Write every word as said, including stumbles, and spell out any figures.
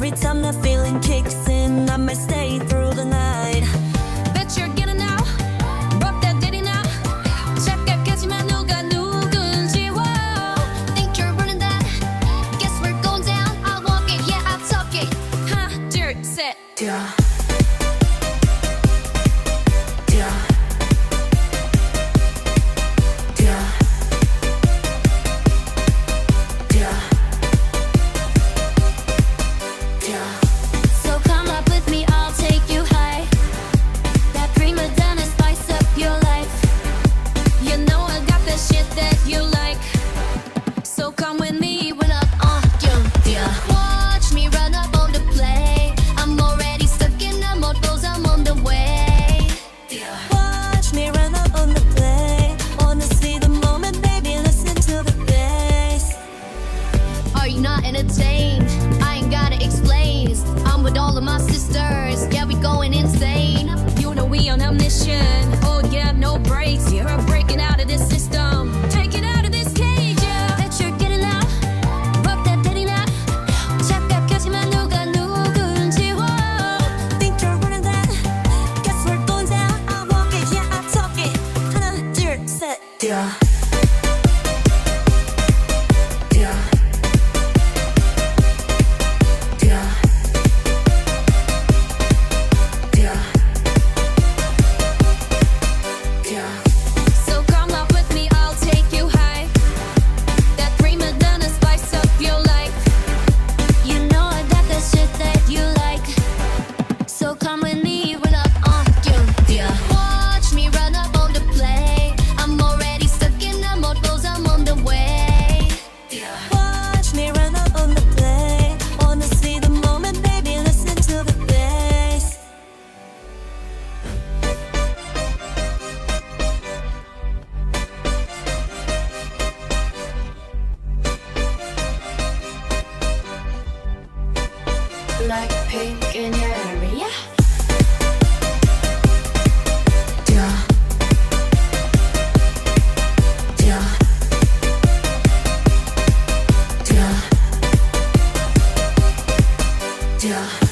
Every time that feeling kicks in, I might stay through the night. Bet you're getting out, rock that daddy now. 착각하지만 누가 누군지. Whoa. Think you're running that? Guess we're going down. I'll walk it, yeah, I'll talk it. 하나, 둘, 셋. Yeah. Not entertained, I ain't gotta explain. I'm with all of my sisters, yeah, we going insane. You know we on a mission, oh yeah, no breaks. Yeah, we're breaking out of this system, taking out of this cage, yeah. Bet you're getting out, rock that daddy now. 착각하지만 누가 누군지. Whoa. Think you're running that? Guess we're going down. I walk it, yeah, I talk it. 하나, 둘, 셋. Yeah. Like pink in your area. Yeah. Yeah. Yeah. Yeah.